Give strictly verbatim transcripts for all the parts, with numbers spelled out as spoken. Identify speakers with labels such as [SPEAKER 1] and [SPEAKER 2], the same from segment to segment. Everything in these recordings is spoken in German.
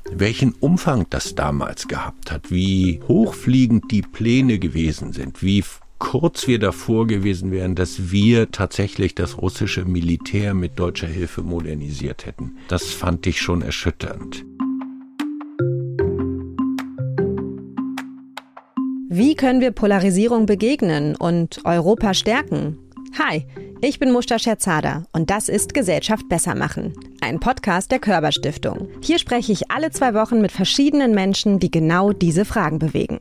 [SPEAKER 1] welchen Umfang das damals gehabt hat, wie hochfliegend die Pläne gewesen sind, wie kurz wir davor gewesen wären, dass wir tatsächlich das russische Militär mit deutscher Hilfe modernisiert hätten. Das fand ich schon erschütternd.
[SPEAKER 2] Wie können wir Polarisierung begegnen und Europa stärken? Hi, ich bin Mushta Scherzada und das ist Gesellschaft besser machen, ein Podcast der Körber Stiftung. Hier spreche ich alle zwei Wochen mit verschiedenen Menschen, die genau diese Fragen bewegen.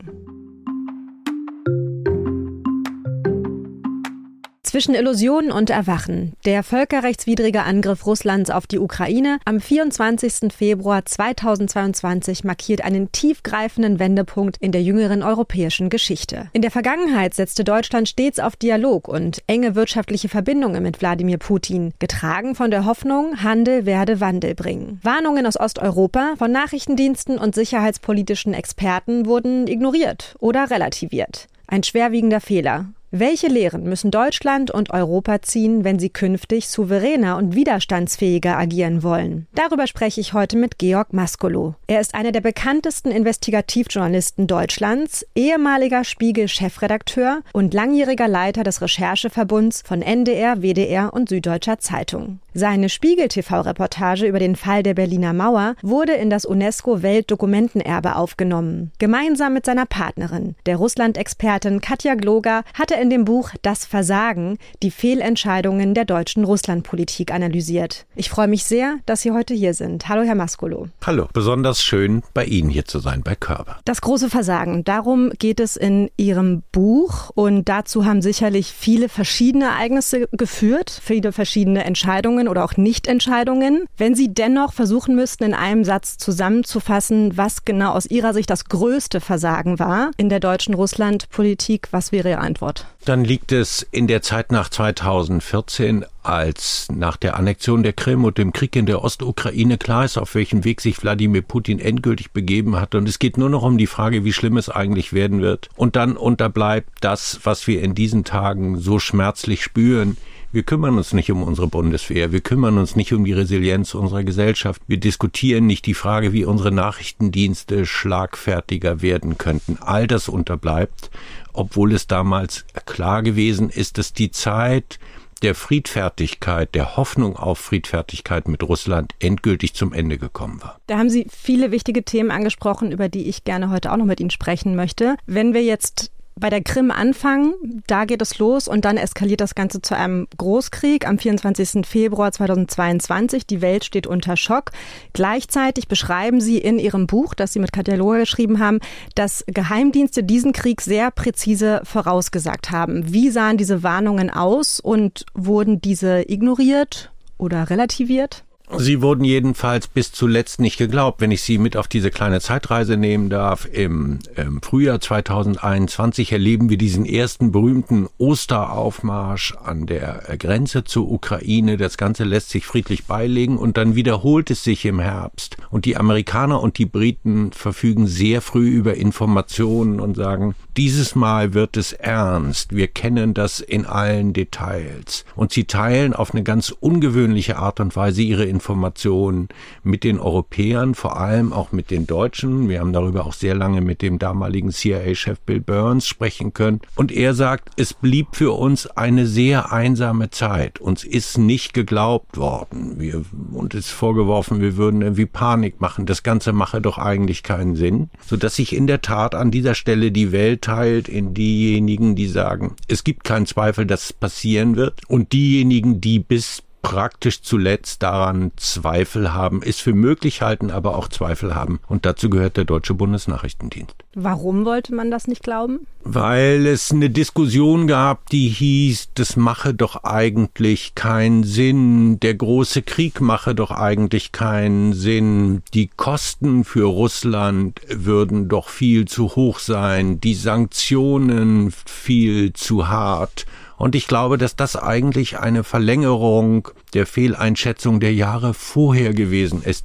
[SPEAKER 2] Zwischen Illusionen und Erwachen. Der völkerrechtswidrige Angriff Russlands auf die Ukraine am vierundzwanzigsten Februar zweitausendzweiundzwanzig markiert einen tiefgreifenden Wendepunkt in der jüngeren europäischen Geschichte. In der Vergangenheit setzte Deutschland stets auf Dialog und enge wirtschaftliche Verbindungen mit Wladimir Putin, getragen von der Hoffnung, Handel werde Wandel bringen. Warnungen aus Osteuropa von Nachrichtendiensten und sicherheitspolitischen Experten wurden ignoriert oder relativiert. Ein schwerwiegender Fehler. Welche Lehren müssen Deutschland und Europa ziehen, wenn sie künftig souveräner und widerstandsfähiger agieren wollen? Darüber spreche ich heute mit Georg Maskolo. Er ist einer der bekanntesten Investigativjournalisten Deutschlands, ehemaliger Spiegel-Chefredakteur und langjähriger Leiter des Rechercheverbunds von N D R, W D R und Süddeutscher Zeitung. Seine Spiegel-T V-Reportage über den Fall der Berliner Mauer wurde in das UNESCO-Weltdokumentenerbe aufgenommen. Gemeinsam mit seiner Partnerin, der Russland-Expertin Katja Gloger, hatte in dem Buch Das Versagen die Fehlentscheidungen der deutschen Russlandpolitik analysiert. Ich freue mich sehr, dass Sie heute hier sind. Hallo, Herr Maskolo.
[SPEAKER 1] Hallo, besonders schön, bei Ihnen hier zu sein, bei Körber.
[SPEAKER 2] Das große Versagen, darum geht es in Ihrem Buch und dazu haben sicherlich viele verschiedene Ereignisse geführt, viele verschiedene Entscheidungen oder auch Nichtentscheidungen. Wenn Sie dennoch versuchen müssten, in einem Satz zusammenzufassen, was genau aus Ihrer Sicht das größte Versagen war in der deutschen Russlandpolitik, was wäre Ihre Antwort?
[SPEAKER 1] Dann liegt es in der Zeit nach zweitausendvierzehn, als nach der Annexion der Krim und dem Krieg in der Ostukraine klar ist, auf welchen Weg sich Wladimir Putin endgültig begeben hat. Und es geht nur noch um die Frage, wie schlimm es eigentlich werden wird. Und dann unterbleibt das, was wir in diesen Tagen so schmerzlich spüren. Wir kümmern uns nicht um unsere Bundeswehr, wir kümmern uns nicht um die Resilienz unserer Gesellschaft, wir diskutieren nicht die Frage, wie unsere Nachrichtendienste schlagfertiger werden könnten. All das unterbleibt, obwohl es damals klar gewesen ist, dass die Zeit der Friedfertigkeit, der Hoffnung auf Friedfertigkeit mit Russland endgültig zum Ende gekommen war.
[SPEAKER 2] Da haben Sie viele wichtige Themen angesprochen, über die ich gerne heute auch noch mit Ihnen sprechen möchte. Wenn wir jetzt bei der Krim anfangen, da geht es los und dann eskaliert das Ganze zu einem Großkrieg am vierundzwanzigsten Februar zweitausendzweiundzwanzig. Die Welt steht unter Schock. Gleichzeitig beschreiben Sie in Ihrem Buch, das Sie mit Katja Gloger geschrieben haben, dass Geheimdienste diesen Krieg sehr präzise vorausgesagt haben. Wie sahen diese Warnungen aus und wurden diese ignoriert oder relativiert?
[SPEAKER 1] Sie wurden jedenfalls bis zuletzt nicht geglaubt. Wenn ich Sie mit auf diese kleine Zeitreise nehmen darf, im, im Frühjahr zweitausendeinundzwanzig erleben wir diesen ersten berühmten Osteraufmarsch an der Grenze zur Ukraine. Das Ganze lässt sich friedlich beilegen und dann wiederholt es sich im Herbst. Und die Amerikaner und die Briten verfügen sehr früh über Informationen und sagen, dieses Mal wird es ernst. Wir kennen das in allen Details. Und sie teilen auf eine ganz ungewöhnliche Art und Weise ihre Informationen mit den Europäern, vor allem auch mit den Deutschen. Wir haben darüber auch sehr lange mit dem damaligen C I A-Chef Bill Burns sprechen können. Und er sagt, es blieb für uns eine sehr einsame Zeit. Uns ist nicht geglaubt worden. Wir, uns ist vorgeworfen, wir würden irgendwie Panik machen. Das Ganze mache doch eigentlich keinen Sinn. Sodass sich in der Tat an dieser Stelle die Welt teilt in diejenigen, die sagen, es gibt keinen Zweifel, dass es passieren wird. Und diejenigen, die bis praktisch zuletzt daran Zweifel haben, es für möglich halten, aber auch Zweifel haben. Und dazu gehört der deutsche Bundesnachrichtendienst.
[SPEAKER 2] Warum wollte man das nicht glauben?
[SPEAKER 1] Weil es eine Diskussion gab, die hieß, das mache doch eigentlich keinen Sinn, der große Krieg mache doch eigentlich keinen Sinn, die Kosten für Russland würden doch viel zu hoch sein, die Sanktionen viel zu hart. Und ich glaube, dass das eigentlich eine Verlängerung der Fehleinschätzung der Jahre vorher gewesen ist.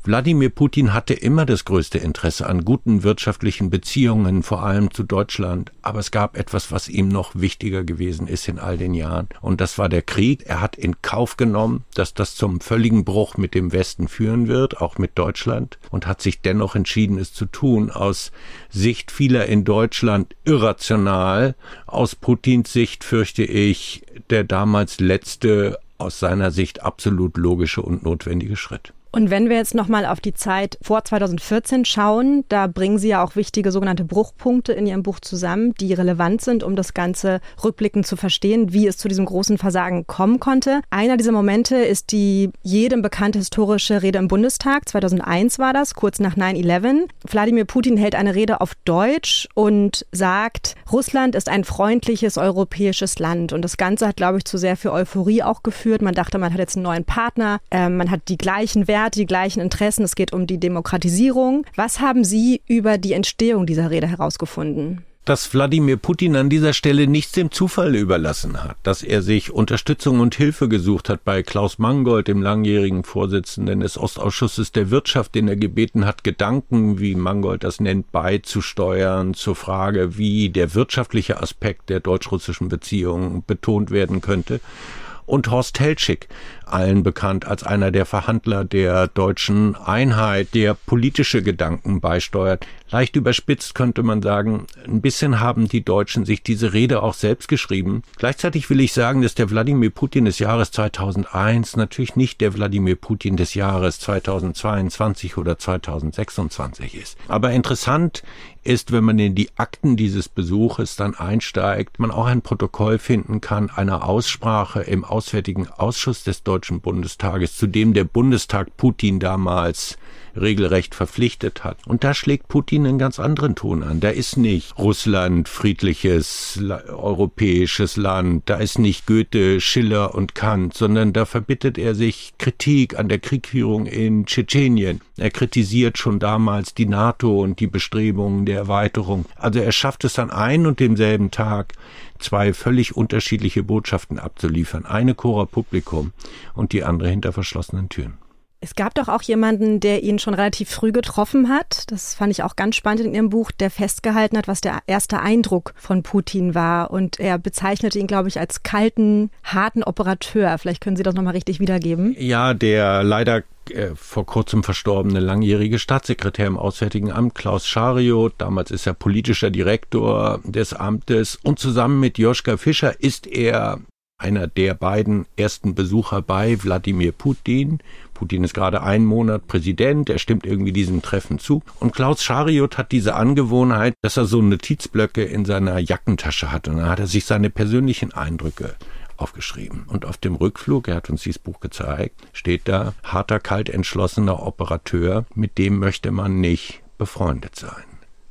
[SPEAKER 1] Wladimir Putin hatte immer das größte Interesse an guten wirtschaftlichen Beziehungen, vor allem zu Deutschland. Aber es gab etwas, was ihm noch wichtiger gewesen ist in all den Jahren. Und das war der Krieg. Er hat in Kauf genommen, dass das zum völligen Bruch mit dem Westen führen wird, auch mit Deutschland. Und hat sich dennoch entschieden, es zu tun. Aus Sicht vieler in Deutschland irrational. Aus Putins Sicht fürchte ich, der damals letzte, aus seiner Sicht absolut logische und notwendige Schritt.
[SPEAKER 2] Und wenn wir jetzt nochmal auf die Zeit vor zweitausendvierzehn schauen, da bringen Sie ja auch wichtige sogenannte Bruchpunkte in Ihrem Buch zusammen, die relevant sind, um das Ganze rückblickend zu verstehen, wie es zu diesem großen Versagen kommen konnte. Einer dieser Momente ist die jedem bekannte historische Rede im Bundestag. zweitausendeins war das, kurz nach neun elf. Wladimir Putin hält eine Rede auf Deutsch und sagt, Russland ist ein freundliches europäisches Land. Und das Ganze hat, glaube ich, zu sehr viel Euphorie auch geführt. Man dachte, man hat jetzt einen neuen Partner, äh, man hat die gleichen Werte, die gleichen Interessen, es geht um die Demokratisierung. Was haben Sie über die Entstehung dieser Rede herausgefunden?
[SPEAKER 1] Dass Wladimir Putin an dieser Stelle nichts dem Zufall überlassen hat, dass er sich Unterstützung und Hilfe gesucht hat bei Klaus Mangold, dem langjährigen Vorsitzenden des Ostausschusses der Wirtschaft, den er gebeten hat, Gedanken, wie Mangold das nennt, beizusteuern zur Frage, wie der wirtschaftliche Aspekt der deutsch-russischen Beziehungen betont werden könnte. Und Horst Hellschick, allen bekannt als einer der Verhandler der deutschen Einheit, der politische Gedanken beisteuert. Leicht überspitzt könnte man sagen, ein bisschen haben die Deutschen sich diese Rede auch selbst geschrieben. Gleichzeitig will ich sagen, dass der Wladimir Putin des Jahres zweitausendeins natürlich nicht der Wladimir Putin des Jahres zweitausendzweiundzwanzig oder zweitausendsechsundzwanzig ist. Aber interessant ist, wenn man in die Akten dieses Besuches dann einsteigt, man auch ein Protokoll finden kann einer Aussprache im Auswärtigen Ausschuss des Deutschen Bundestages, zu dem der Bundestag Putin damals regelrecht verpflichtet hat. Und da schlägt Putin einen ganz anderen Ton an. Da ist nicht Russland friedliches, europäisches Land, da ist nicht Goethe, Schiller und Kant, sondern da verbittet er sich Kritik an der Kriegführung in Tschetschenien. Er kritisiert schon damals die NATO und die Bestrebungen der Erweiterung. Also er schafft es an einem und demselben Tag, zwei völlig unterschiedliche Botschaften abzuliefern. Eine Cora Publicum und die andere hinter verschlossenen Türen.
[SPEAKER 2] Es gab doch auch jemanden, der ihn schon relativ früh getroffen hat. Das fand ich auch ganz spannend in Ihrem Buch, der festgehalten hat, was der erste Eindruck von Putin war. Und er bezeichnete ihn, glaube ich, als kalten, harten Operateur. Vielleicht können Sie das nochmal richtig wiedergeben.
[SPEAKER 1] Ja, der leider äh, vor kurzem verstorbene langjährige Staatssekretär im Auswärtigen Amt, Klaus Schariot. Damals ist er politischer Direktor des Amtes. Und zusammen mit Joschka Fischer ist er einer der beiden ersten Besucher bei Wladimir Putin. Putin ist gerade einen Monat Präsident, er stimmt irgendwie diesem Treffen zu. Und Klaus Schariot hat diese Angewohnheit, dass er so Notizblöcke in seiner Jackentasche hat. Und dann hat er sich seine persönlichen Eindrücke aufgeschrieben. Und auf dem Rückflug, er hat uns dieses Buch gezeigt, steht da, harter, kalt entschlossener Operateur, mit dem möchte man nicht befreundet sein.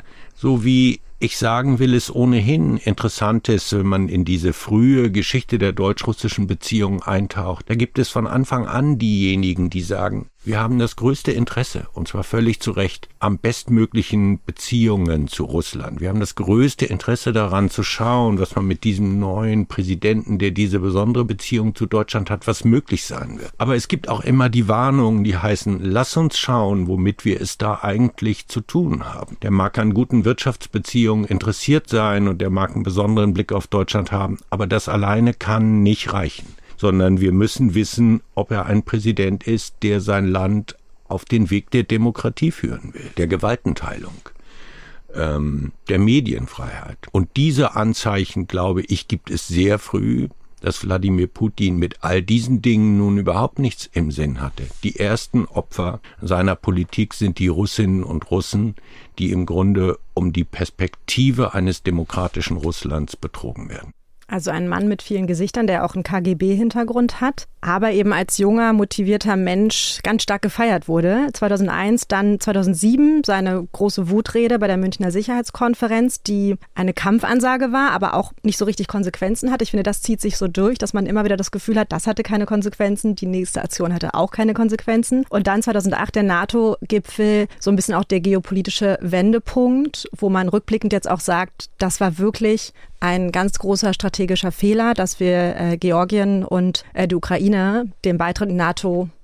[SPEAKER 1] So wie ich sagen will, es ohnehin interessant ist, wenn man in diese frühe Geschichte der deutsch-russischen Beziehungen eintaucht. Da gibt es von Anfang an diejenigen, die sagen, wir haben das größte Interesse, und zwar völlig zu Recht, am bestmöglichen Beziehungen zu Russland. Wir haben das größte Interesse daran zu schauen, was man mit diesem neuen Präsidenten, der diese besondere Beziehung zu Deutschland hat, was möglich sein wird. Aber es gibt auch immer die Warnungen, die heißen, lass uns schauen, womit wir es da eigentlich zu tun haben. Der mag an guten Wirtschaftsbeziehungen interessiert sein und der mag einen besonderen Blick auf Deutschland haben, aber das alleine kann nicht reichen. Sondern wir müssen wissen, ob er ein Präsident ist, der sein Land auf den Weg der Demokratie führen will, der Gewaltenteilung, ähm, der Medienfreiheit. Und diese Anzeichen, glaube ich, gibt es sehr früh, dass Wladimir Putin mit all diesen Dingen nun überhaupt nichts im Sinn hatte. Die ersten Opfer seiner Politik sind die Russinnen und Russen, die im Grunde um die Perspektive eines demokratischen Russlands betrogen werden.
[SPEAKER 2] Also ein Mann mit vielen Gesichtern, der auch einen K G B-Hintergrund hat, aber eben als junger, motivierter Mensch ganz stark gefeiert wurde. zweitausendeins, dann zweitausendsieben seine große Wutrede bei der Münchner Sicherheitskonferenz, die eine Kampfansage war, aber auch nicht so richtig Konsequenzen hat. Ich finde, das zieht sich so durch, dass man immer wieder das Gefühl hat, das hatte keine Konsequenzen, die nächste Aktion hatte auch keine Konsequenzen. Und dann zweitausendacht der NATO-Gipfel, so ein bisschen auch der geopolitische Wendepunkt, wo man rückblickend jetzt auch sagt, das war wirklich ein ganz großer strategischer Fehler, dass wir äh, Georgien und äh, die Ukraine den Beitritt in die NATO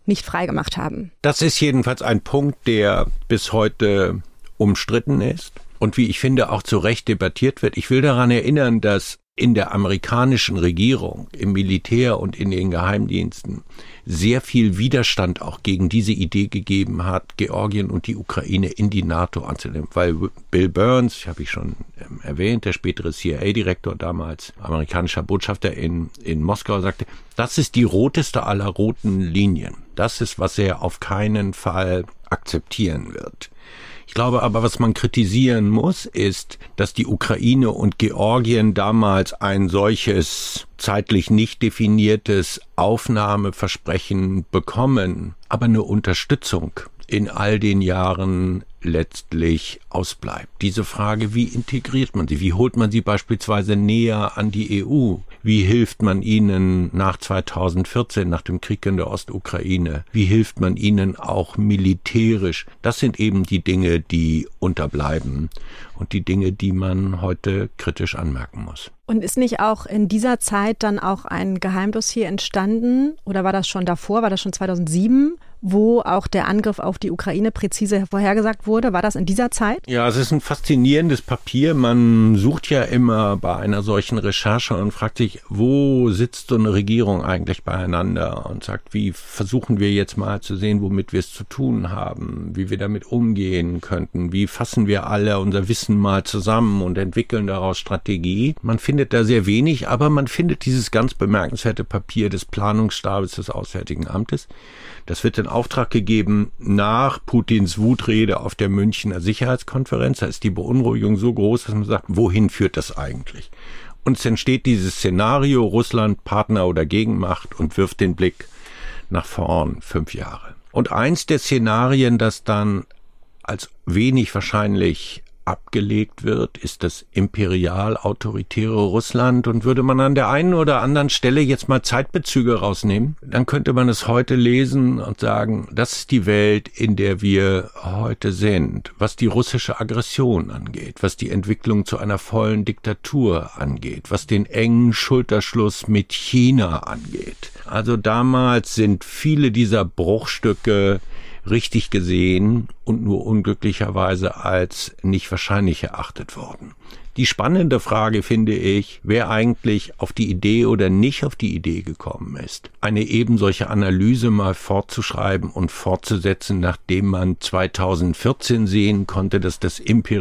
[SPEAKER 2] nicht freigemacht haben.
[SPEAKER 1] Das ist jedenfalls ein Punkt, der bis heute umstritten ist und wie ich finde auch zu Recht debattiert wird. Ich will daran erinnern, dass in der amerikanischen Regierung, im Militär und in den Geheimdiensten sehr viel Widerstand auch gegen diese Idee gegeben hat, Georgien und die Ukraine in die NATO anzunehmen. Weil Bill Burns, habe ich schon erwähnt, der spätere C I A-Direktor damals, amerikanischer Botschafter in, in Moskau, sagte, das ist die roteste aller roten Linien. Das ist, was er auf keinen Fall akzeptieren wird. Ich glaube aber, was man kritisieren muss, ist, dass die Ukraine und Georgien damals ein solches zeitlich nicht definiertes Aufnahmeversprechen bekommen, aber eine Unterstützung in all den Jahren letztlich ausbleibt. Diese Frage, wie integriert man sie? Wie holt man sie beispielsweise näher an die E U? Wie hilft man ihnen nach zweitausendvierzehn, nach dem Krieg in der Ostukraine? Wie hilft man ihnen auch militärisch? Das sind eben die Dinge, die unterbleiben und die Dinge, die man heute kritisch anmerken muss.
[SPEAKER 2] Und ist nicht auch in dieser Zeit dann auch ein Geheimdossier entstanden? Oder war das schon davor? War das schon zweitausendsieben? Wo auch der Angriff auf die Ukraine präzise vorhergesagt wurde? War das in dieser Zeit?
[SPEAKER 1] Ja, es ist ein faszinierendes Papier. Man sucht ja immer bei einer solchen Recherche und fragt sich, wo sitzt so eine Regierung eigentlich beieinander und sagt, wie versuchen wir jetzt mal zu sehen, womit wir es zu tun haben, wie wir damit umgehen könnten, wie fassen wir alle unser Wissen mal zusammen und entwickeln daraus Strategie. Man findet da sehr wenig, aber man findet dieses ganz bemerkenswerte Papier des Planungsstabes des Auswärtigen Amtes. Das wird in Auftrag gegeben nach Putins Wutrede auf der Münchner Sicherheitskonferenz. Da ist die Beunruhigung so groß, dass man sagt, wohin führt das eigentlich? Und es entsteht dieses Szenario, Russland Partner oder Gegenmacht und wirft den Blick nach vorn fünf Jahre. Und eins der Szenarien, das dann als wenig wahrscheinlich abgelegt wird, ist das imperial-autoritäre Russland. Und würde man an der einen oder anderen Stelle jetzt mal Zeitbezüge rausnehmen, dann könnte man es heute lesen und sagen, das ist die Welt, in der wir heute sind, was die russische Aggression angeht, was die Entwicklung zu einer vollen Diktatur angeht, was den engen Schulterschluss mit China angeht. Also damals sind viele dieser Bruchstücke richtig gesehen und nur unglücklicherweise als nicht wahrscheinlich erachtet worden. Die spannende Frage finde ich, wer eigentlich auf die Idee oder nicht auf die Idee gekommen ist, eine eben solche Analyse mal fortzuschreiben und fortzusetzen, nachdem man zweitausendvierzehn sehen konnte, dass das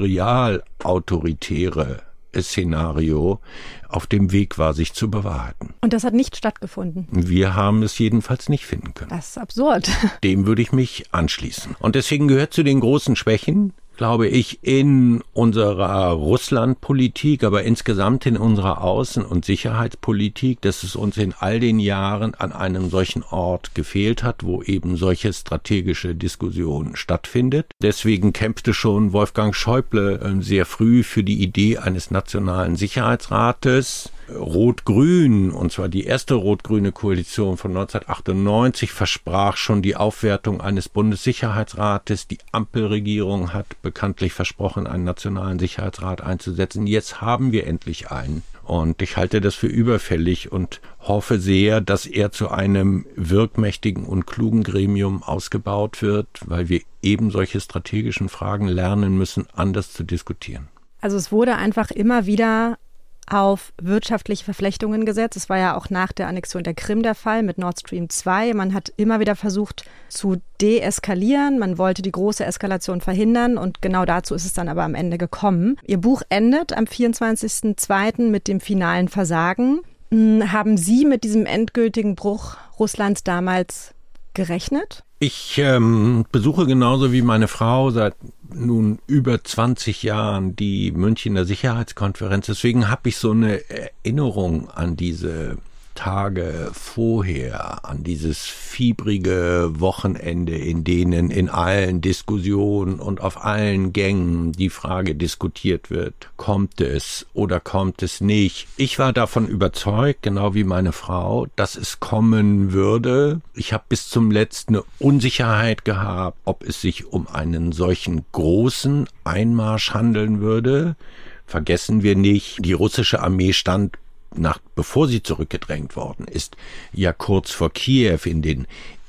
[SPEAKER 1] imperial-autoritäre Szenario auf dem Weg war, sich zu bewahrheiten.
[SPEAKER 2] Und das hat nicht stattgefunden?
[SPEAKER 1] Wir haben es jedenfalls nicht finden können.
[SPEAKER 2] Das ist absurd.
[SPEAKER 1] Dem würde ich mich anschließen. Und deswegen gehört zu den großen Schwächen, glaube ich, in unserer Russlandpolitik, aber insgesamt in unserer Außen- und Sicherheitspolitik, dass es uns in all den Jahren an einem solchen Ort gefehlt hat, wo eben solche strategische Diskussion stattfindet. Deswegen kämpfte schon Wolfgang Schäuble sehr früh für die Idee eines nationalen Sicherheitsrates. Rot-Grün, und zwar die erste rot-grüne Koalition von neunzehnhundertachtundneunzig, versprach schon die Aufwertung eines Bundessicherheitsrates. Die Ampelregierung hat bekanntlich versprochen, einen nationalen Sicherheitsrat einzusetzen. Jetzt haben wir endlich einen. Und ich halte das für überfällig und hoffe sehr, dass er zu einem wirkmächtigen und klugen Gremium ausgebaut wird, weil wir eben solche strategischen Fragen lernen müssen, anders zu diskutieren.
[SPEAKER 2] Also es wurde einfach immer wieder auf wirtschaftliche Verflechtungen gesetzt. Es war ja auch nach der Annexion der Krim der Fall mit Nord Stream zwei. Man hat immer wieder versucht zu deeskalieren. Man wollte die große Eskalation verhindern und genau dazu ist es dann aber am Ende gekommen. Ihr Buch endet am vierundzwanzigsten zweiten mit dem finalen Versagen. Haben Sie mit diesem endgültigen Bruch Russlands damals gerechnet?
[SPEAKER 1] Ich ähm, besuche genauso wie meine Frau seit nun über zwanzig Jahren die Münchner Sicherheitskonferenz. Deswegen habe ich so eine Erinnerung an diese Tage vorher, an dieses fiebrige Wochenende, in denen in allen Diskussionen und auf allen Gängen die Frage diskutiert wird, kommt es oder kommt es nicht. Ich war davon überzeugt, genau wie meine Frau, dass es kommen würde. Ich habe bis zum letzten eine Unsicherheit gehabt, ob es sich um einen solchen großen Einmarsch handeln würde. Vergessen wir nicht, die russische Armee stand nach, bevor sie zurückgedrängt worden ist, ja kurz vor Kiew in den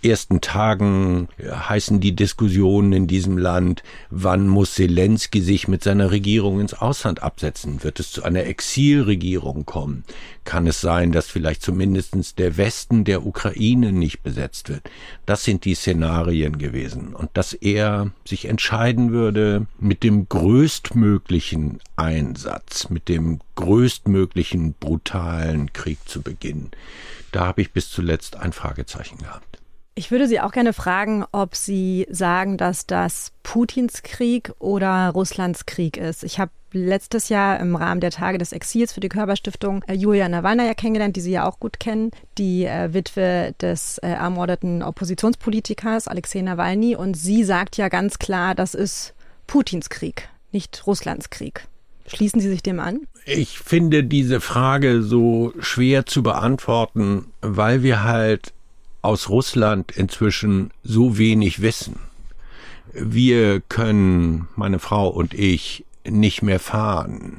[SPEAKER 1] ersten Tagen heißen die Diskussionen in diesem Land, wann muss Selenskyj sich mit seiner Regierung ins Ausland absetzen? Wird es zu einer Exilregierung kommen? Kann es sein, dass vielleicht zumindest der Westen der Ukraine nicht besetzt wird? Das sind die Szenarien gewesen. Und dass er sich entscheiden würde, mit dem größtmöglichen Einsatz, mit dem größtmöglichen brutalen Krieg zu beginnen, da habe ich bis zuletzt ein Fragezeichen gehabt.
[SPEAKER 2] Ich würde Sie auch gerne fragen, ob Sie sagen, dass das Putins Krieg oder Russlands Krieg ist. Ich habe letztes Jahr im Rahmen der Tage des Exils für die Körperstiftung Julia Nawalnaja kennengelernt, die Sie ja auch gut kennen, die äh, Witwe des äh, ermordeten Oppositionspolitikers Alexei Nawalny. Und sie sagt ja ganz klar, das ist Putins Krieg, nicht Russlands Krieg. Schließen Sie sich dem an?
[SPEAKER 1] Ich finde diese Frage so schwer zu beantworten, weil wir halt aus Russland inzwischen so wenig wissen. Wir können, meine Frau und ich, nicht mehr fahren.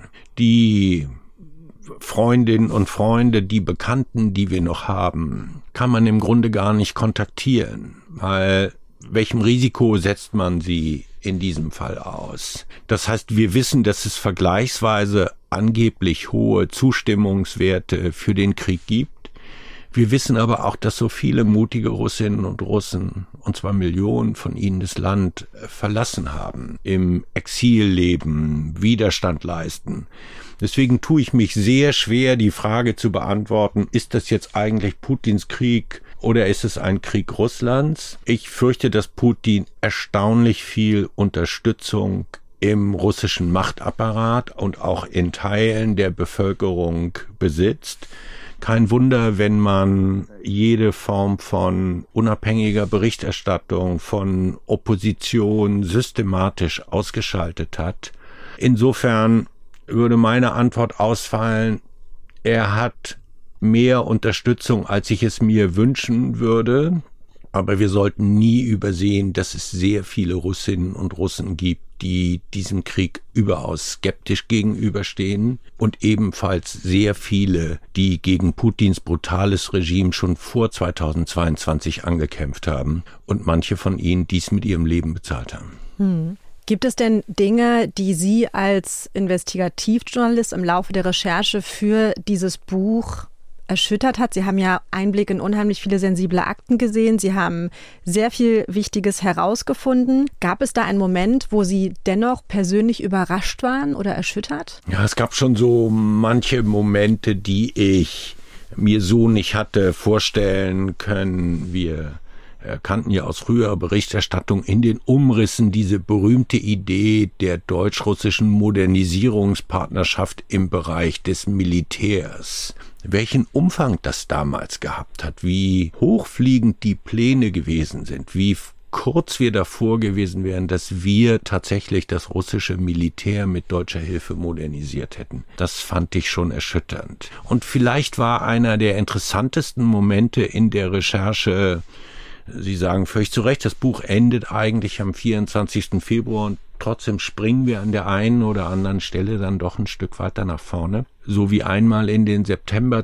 [SPEAKER 1] Die Freundinnen und Freunde, die Bekannten, die wir noch haben, kann man im Grunde gar nicht kontaktieren, weil welchem Risiko setzt man sie in diesem Fall aus? Das heißt, wir wissen, dass es vergleichsweise angeblich hohe Zustimmungswerte für den Krieg gibt. Wir wissen aber auch, dass so viele mutige Russinnen und Russen, und zwar Millionen von ihnen, das Land verlassen haben, im Exil leben, Widerstand leisten. Deswegen tue ich mich sehr schwer, die Frage zu beantworten, ist das jetzt eigentlich Putins Krieg oder ist es ein Krieg Russlands? Ich fürchte, dass Putin erstaunlich viel Unterstützung im russischen Machtapparat und auch in Teilen der Bevölkerung besitzt. Kein Wunder, wenn man jede Form von unabhängiger Berichterstattung, von Opposition systematisch ausgeschaltet hat. Insofern würde meine Antwort ausfallen, er hat mehr Unterstützung, als ich es mir wünschen würde. Aber wir sollten nie übersehen, dass es sehr viele Russinnen und Russen gibt, die diesem Krieg überaus skeptisch gegenüberstehen und ebenfalls sehr viele, die gegen Putins brutales Regime schon vor zweitausendzweiundzwanzig angekämpft haben und manche von ihnen dies mit ihrem Leben bezahlt haben.
[SPEAKER 2] Hm. Gibt es denn Dinge, die Sie als Investigativjournalist im Laufe der Recherche für dieses Buch erschüttert hat? Sie haben ja Einblick in unheimlich viele sensible Akten gesehen. Sie haben sehr viel Wichtiges herausgefunden. Gab es da einen Moment, wo Sie dennoch persönlich überrascht waren oder erschüttert?
[SPEAKER 1] Ja, es gab schon so manche Momente, die ich mir so nicht hatte vorstellen können. Wir kannten ja aus früherer Berichterstattung in den Umrissen diese berühmte Idee der deutsch-russischen Modernisierungspartnerschaft im Bereich des Militärs. Welchen Umfang das damals gehabt hat, wie hochfliegend die Pläne gewesen sind, wie kurz wir davor gewesen wären, dass wir tatsächlich das russische Militär mit deutscher Hilfe modernisiert hätten. Das fand ich schon erschütternd. Und vielleicht war einer der interessantesten Momente in der Recherche, Sie sagen völlig zu Recht, das Buch endet eigentlich am vierundzwanzigsten Februar und trotzdem springen wir an der einen oder anderen Stelle dann doch ein Stück weiter nach vorne. So wie einmal in den September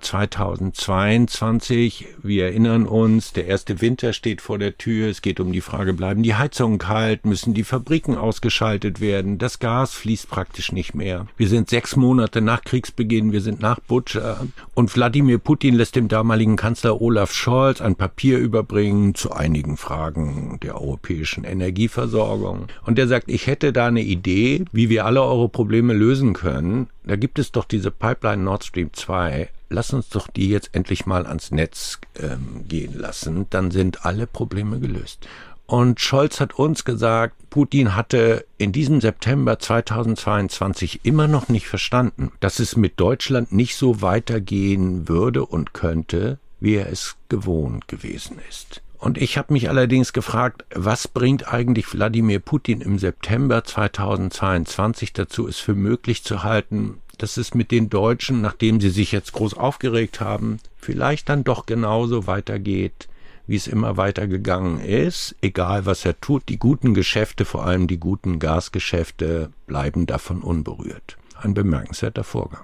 [SPEAKER 1] zweitausendzweiundzwanzig. Wir erinnern uns, der erste Winter steht vor der Tür. Es geht um die Frage, bleiben die Heizungen kalt? Müssen die Fabriken ausgeschaltet werden? Das Gas fließt praktisch nicht mehr. Wir sind sechs Monate nach Kriegsbeginn. Wir sind nach Butscha. Und Wladimir Putin lässt dem damaligen Kanzler Olaf Scholz ein Papier überbringen zu einigen Fragen der europäischen Energieversorgung. Und er sagt, ich hätte da eine Idee, wie wir alle eure Probleme lösen können. Da gibt es doch diese Pipeline Nord Stream zwei. Lass uns doch die jetzt endlich mal ans Netz ähm, gehen lassen. Dann sind alle Probleme gelöst. Und Scholz hat uns gesagt, Putin hatte in diesem September zweitausendzweiundzwanzig immer noch nicht verstanden, dass es mit Deutschland nicht so weitergehen würde und könnte, wie er es gewohnt gewesen ist. Und ich habe mich allerdings gefragt, was bringt eigentlich Wladimir Putin im September zweitausendzweiundzwanzig dazu, es für möglich zu halten, dass es mit den Deutschen, nachdem sie sich jetzt groß aufgeregt haben, vielleicht dann doch genauso weitergeht, wie es immer weitergegangen ist. Egal, was er tut, die guten Geschäfte, vor allem die guten Gasgeschäfte, bleiben davon unberührt. Ein bemerkenswerter Vorgang.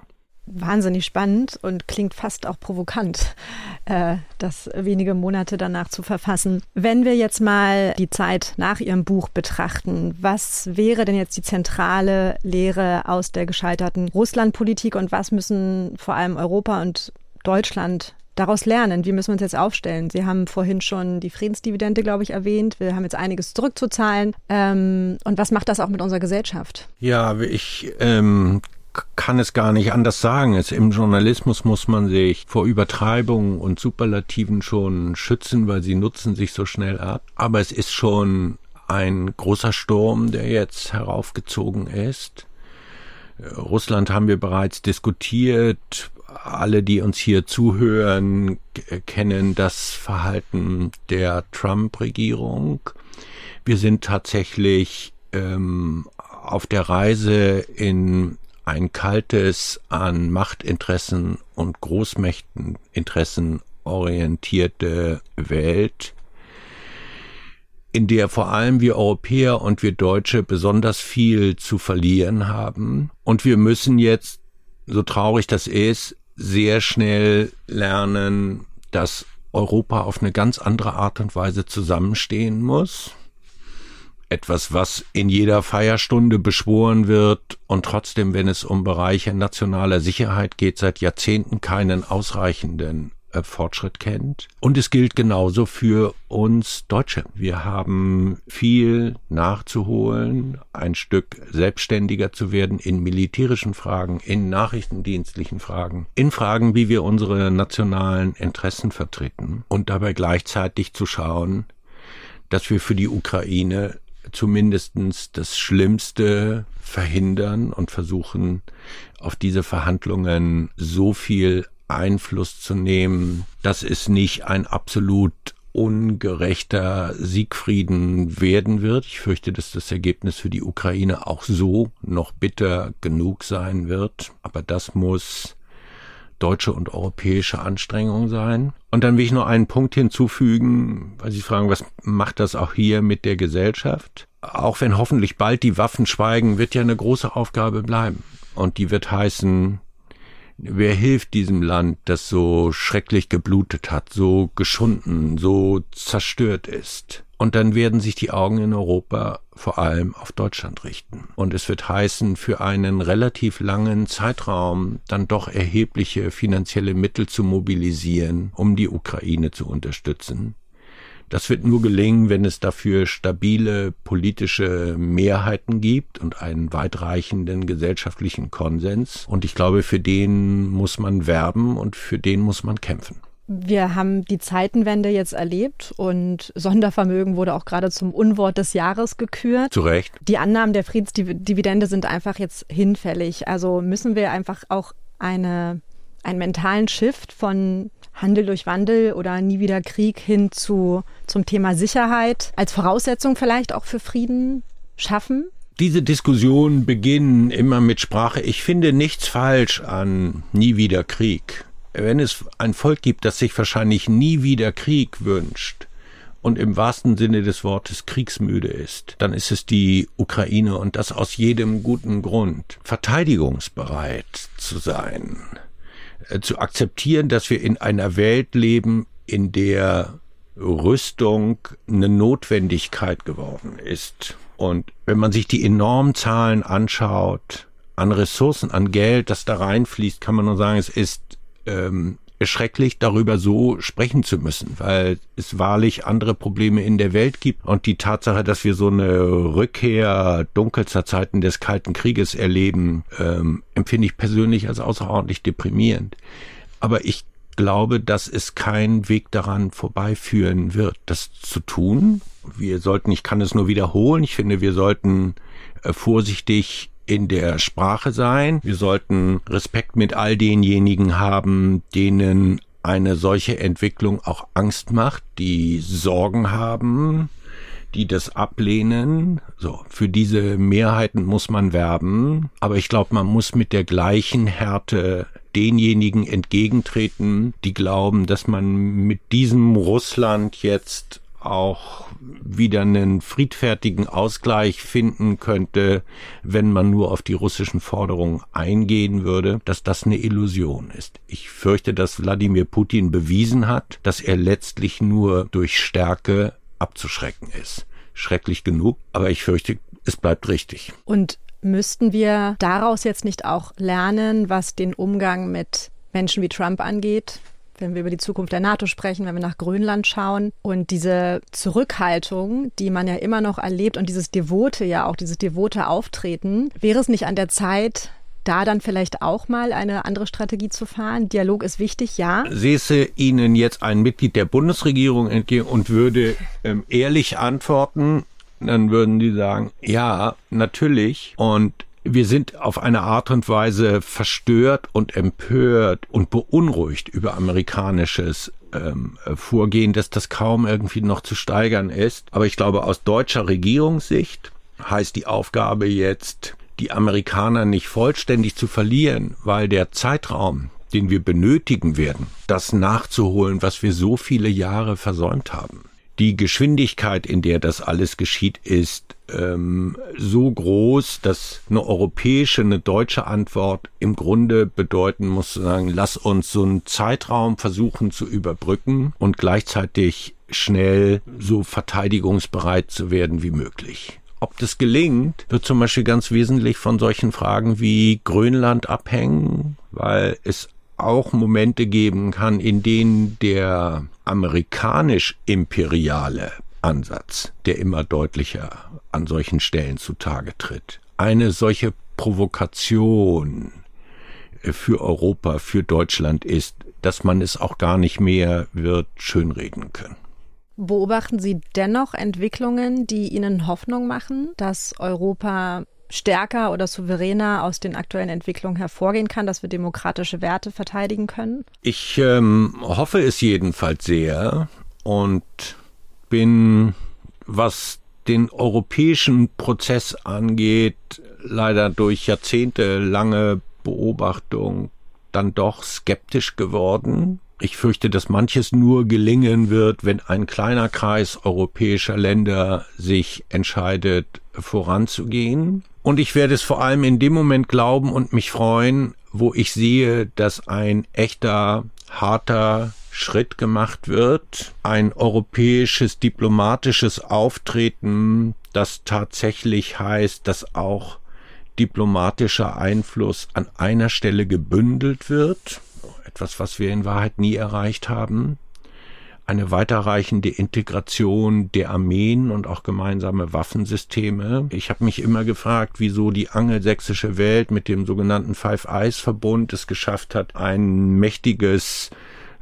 [SPEAKER 2] wahnsinnig spannend und klingt fast auch provokant, äh, das wenige Monate danach zu verfassen. Wenn wir jetzt mal die Zeit nach Ihrem Buch betrachten, was wäre denn jetzt die zentrale Lehre aus der gescheiterten Russlandpolitik und was müssen vor allem Europa und Deutschland daraus lernen? Wie müssen wir uns jetzt aufstellen? Sie haben vorhin schon die Friedensdividende, glaube ich, erwähnt. Wir haben jetzt einiges zurückzuzahlen. Ähm, und was macht das auch mit unserer Gesellschaft?
[SPEAKER 1] Ja, ich ähm, kann es gar nicht anders sagen. Es, im Journalismus muss man sich vor Übertreibungen und Superlativen schon schützen, weil sie nutzen sich so schnell ab. Aber es ist schon ein großer Sturm, der jetzt heraufgezogen ist. Russland haben wir bereits diskutiert. Alle, die uns hier zuhören, kennen das Verhalten der Trump-Regierung. Wir sind tatsächlich ähm, auf der Reise in ein kaltes, an Machtinteressen und Großmächteninteressen orientierte Welt, in der vor allem wir Europäer und wir Deutsche besonders viel zu verlieren haben. Und wir müssen jetzt, so traurig das ist, sehr schnell lernen, dass Europa auf eine ganz andere Art und Weise zusammenstehen muss. Etwas, was in jeder Feierstunde beschworen wird und trotzdem, wenn es um Bereiche nationaler Sicherheit geht, seit Jahrzehnten keinen ausreichenden äh, Fortschritt kennt. Und es gilt genauso für uns Deutsche. Wir haben viel nachzuholen, ein Stück selbstständiger zu werden in militärischen Fragen, in nachrichtendienstlichen Fragen, in Fragen, wie wir unsere nationalen Interessen vertreten und dabei gleichzeitig zu schauen, dass wir für die Ukraine zumindestens das Schlimmste verhindern und versuchen, auf diese Verhandlungen so viel Einfluss zu nehmen, dass es nicht ein absolut ungerechter Siegfrieden werden wird. Ich fürchte, dass das Ergebnis für die Ukraine auch so noch bitter genug sein wird. Aber das muss deutsche und europäische Anstrengung sein. Und dann will ich noch einen Punkt hinzufügen, weil Sie fragen, was macht das auch hier mit der Gesellschaft? Auch wenn hoffentlich bald die Waffen schweigen, wird ja eine große Aufgabe bleiben. Und die wird heißen, wer hilft diesem Land, das so schrecklich geblutet hat, so geschunden, so zerstört ist? Und dann werden sich die Augen in Europa vor allem auf Deutschland richten. Und es wird heißen, für einen relativ langen Zeitraum dann doch erhebliche finanzielle Mittel zu mobilisieren, um die Ukraine zu unterstützen. Das wird nur gelingen, wenn es dafür stabile politische Mehrheiten gibt und einen weitreichenden gesellschaftlichen Konsens. Und ich glaube, für den muss man werben und für den muss man kämpfen.
[SPEAKER 2] Wir haben die Zeitenwende jetzt erlebt und Sondervermögen wurde auch gerade zum Unwort des Jahres gekürt.
[SPEAKER 1] Zu Recht.
[SPEAKER 2] Die Annahmen der Friedensdividende sind einfach jetzt hinfällig. Also müssen wir einfach auch eine, einen mentalen Shift von Handel durch Wandel oder nie wieder Krieg hin zu, zum Thema Sicherheit als Voraussetzung vielleicht auch für Frieden schaffen?
[SPEAKER 1] Diese Diskussionen beginnen immer mit Sprache. Ich finde nichts falsch an nie wieder Krieg. Wenn es ein Volk gibt, das sich wahrscheinlich nie wieder Krieg wünscht und im wahrsten Sinne des Wortes kriegsmüde ist, dann ist es die Ukraine und das aus jedem guten Grund. Verteidigungsbereit zu sein, zu akzeptieren, dass wir in einer Welt leben, in der Rüstung eine Notwendigkeit geworden ist. Und wenn man sich die enormen Zahlen anschaut, an Ressourcen, an Geld, das da reinfließt, kann man nur sagen, es ist ähm, erschrecklich, darüber so sprechen zu müssen, weil es wahrlich andere Probleme in der Welt gibt. Und die Tatsache, dass wir so eine Rückkehr dunkelster Zeiten des Kalten Krieges erleben, ähm, empfinde ich persönlich als außerordentlich deprimierend. Aber ich glaube, dass es keinen Weg daran vorbeiführen wird, das zu tun. Wir sollten, ich kann es nur wiederholen, ich finde, wir sollten äh, vorsichtig in der Sprache sein. Wir sollten Respekt mit all denjenigen haben, denen eine solche Entwicklung auch Angst macht, die Sorgen haben, die das ablehnen. So, für diese Mehrheiten muss man werben. Aber ich glaube, man muss mit der gleichen Härte denjenigen entgegentreten, die glauben, dass man mit diesem Russland jetzt auch wieder einen friedfertigen Ausgleich finden könnte, wenn man nur auf die russischen Forderungen eingehen würde, dass das eine Illusion ist. Ich fürchte, dass Wladimir Putin bewiesen hat, dass er letztlich nur durch Stärke abzuschrecken ist. Schrecklich genug, aber ich fürchte, es bleibt richtig.
[SPEAKER 2] Und müssten wir daraus jetzt nicht auch lernen, was den Umgang mit Menschen wie Trump angeht? Wenn wir über die Zukunft der NATO sprechen, wenn wir nach Grönland schauen und diese Zurückhaltung, die man ja immer noch erlebt und dieses devote, ja auch dieses devote Auftreten, wäre es nicht an der Zeit, da dann vielleicht auch mal eine andere Strategie zu fahren? Dialog ist wichtig, ja. Säße
[SPEAKER 1] Ihnen jetzt ein Mitglied der Bundesregierung entgegen und würde ähm, ehrlich antworten, dann würden die sagen, ja, natürlich, und wir sind auf eine Art und Weise verstört und empört und beunruhigt über amerikanisches ähm, Vorgehen, dass das kaum irgendwie noch zu steigern ist. Aber ich glaube, aus deutscher Regierungssicht heißt die Aufgabe jetzt, die Amerikaner nicht vollständig zu verlieren, weil der Zeitraum, den wir benötigen werden, das nachzuholen, was wir so viele Jahre versäumt haben. Die Geschwindigkeit, in der das alles geschieht, ist ähm, so groß, dass eine europäische, eine deutsche Antwort im Grunde bedeuten muss, zu sagen, lass uns so einen Zeitraum versuchen zu überbrücken und gleichzeitig schnell so verteidigungsbereit zu werden wie möglich. Ob das gelingt, wird zum Beispiel ganz wesentlich von solchen Fragen wie Grönland abhängen, weil es auch Momente geben kann, in denen der amerikanisch-imperiale Ansatz, der immer deutlicher an solchen Stellen zutage tritt, eine solche Provokation für Europa, für Deutschland ist, dass man es auch gar nicht mehr wird schönreden können.
[SPEAKER 2] Beobachten Sie dennoch Entwicklungen, die Ihnen Hoffnung machen, dass Europa stärker oder souveräner aus den aktuellen Entwicklungen hervorgehen kann, dass wir demokratische Werte verteidigen können?
[SPEAKER 1] Ich ähm, hoffe es jedenfalls sehr und bin, was den europäischen Prozess angeht, leider durch jahrzehntelange Beobachtung dann doch skeptisch geworden. Ich fürchte, dass manches nur gelingen wird, wenn ein kleiner Kreis europäischer Länder sich entscheidet, voranzugehen. Und ich werde es vor allem in dem Moment glauben und mich freuen, wo ich sehe, dass ein echter, harter Schritt gemacht wird. Ein europäisches diplomatisches Auftreten, das tatsächlich heißt, dass auch diplomatischer Einfluss an einer Stelle gebündelt wird. Etwas, was wir in Wahrheit nie erreicht haben. Eine weiterreichende Integration der Armeen und auch gemeinsame Waffensysteme. Ich habe mich immer gefragt, wieso die angelsächsische Welt mit dem sogenannten Five Eyes Verbund es geschafft hat, ein mächtiges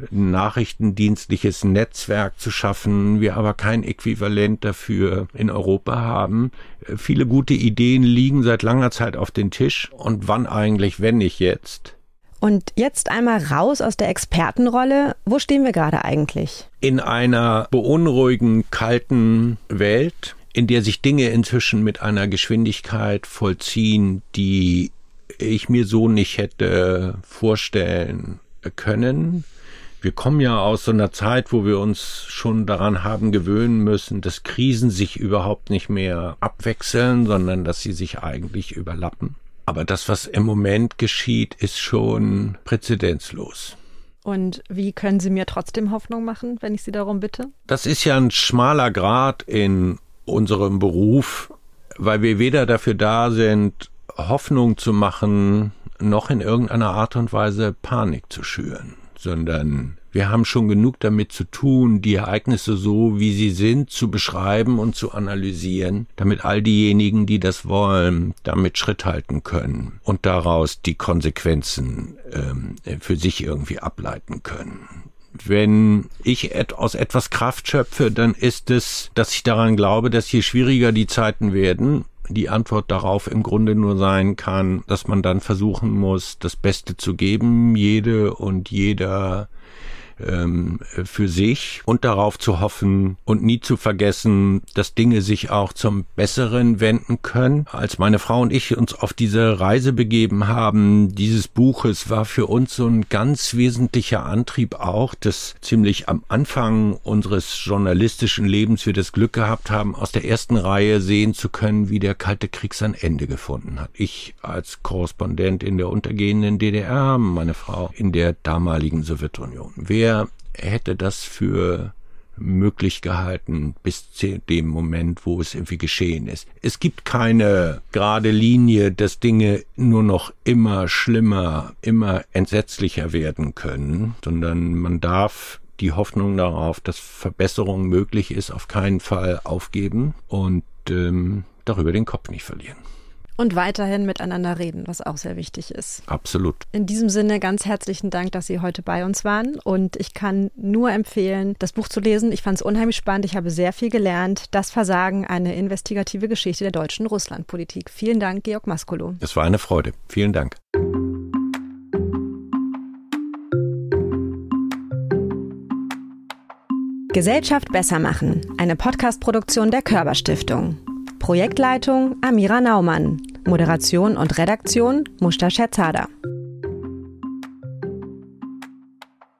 [SPEAKER 1] nachrichtendienstliches Netzwerk zu schaffen, wir aber kein Äquivalent dafür in Europa haben. Viele gute Ideen liegen seit langer Zeit auf dem Tisch. Und wann eigentlich, wenn nicht jetzt?
[SPEAKER 2] Und jetzt einmal raus aus der Expertenrolle. Wo stehen wir gerade eigentlich?
[SPEAKER 1] In einer beunruhigend kalten Welt, in der sich Dinge inzwischen mit einer Geschwindigkeit vollziehen, die ich mir so nicht hätte vorstellen können. Wir kommen ja aus so einer Zeit, wo wir uns schon daran haben gewöhnen müssen, dass Krisen sich überhaupt nicht mehr abwechseln, sondern dass sie sich eigentlich überlappen. Aber das, was im Moment geschieht, ist schon präzedenzlos.
[SPEAKER 2] Und wie können Sie mir trotzdem Hoffnung machen, wenn ich Sie darum bitte?
[SPEAKER 1] Das ist ja ein schmaler Grat in unserem Beruf, weil wir weder dafür da sind, Hoffnung zu machen, noch in irgendeiner Art und Weise Panik zu schüren, sondern wir haben schon genug damit zu tun, die Ereignisse so, wie sie sind, zu beschreiben und zu analysieren, damit all diejenigen, die das wollen, damit Schritt halten können und daraus die Konsequenzen ähm, für sich irgendwie ableiten können. Wenn ich et- aus etwas Kraft schöpfe, dann ist es, dass ich daran glaube, dass je schwieriger die Zeiten werden, die Antwort darauf im Grunde nur sein kann, dass man dann versuchen muss, das Beste zu geben, jede und jeder ähm, für sich und darauf zu hoffen und nie zu vergessen, dass Dinge sich auch zum Besseren wenden können. Als meine Frau und ich uns auf diese Reise begeben haben, dieses Buches war für uns so ein ganz wesentlicher Antrieb auch, dass ziemlich am Anfang unseres journalistischen Lebens wir das Glück gehabt haben, aus der ersten Reihe sehen zu können, wie der Kalte Krieg sein Ende gefunden hat. Ich als Korrespondent in der untergehenden D D R, meine Frau in der damaligen Sowjetunion. Wer hätte das für möglich gehalten bis zu dem Moment, wo es irgendwie geschehen ist? Es gibt keine gerade Linie, dass Dinge nur noch immer schlimmer, immer entsetzlicher werden können, sondern man darf die Hoffnung darauf, dass Verbesserung möglich ist, auf keinen Fall aufgeben und ähm, darüber den Kopf nicht verlieren.
[SPEAKER 2] Und weiterhin miteinander reden, was auch sehr wichtig ist.
[SPEAKER 1] Absolut.
[SPEAKER 2] In diesem Sinne ganz herzlichen Dank, dass Sie heute bei uns waren. Und ich kann nur empfehlen, das Buch zu lesen. Ich fand es unheimlich spannend. Ich habe sehr viel gelernt. Das Versagen, eine investigative Geschichte der deutschen Russlandpolitik. Vielen Dank, Georg Maskulow.
[SPEAKER 1] Es war eine Freude. Vielen Dank.
[SPEAKER 2] Gesellschaft besser machen. Eine Podcast-Produktion der Körber Stiftung. Projektleitung Amira Naumann. Moderation und Redaktion Mushta Scherzada.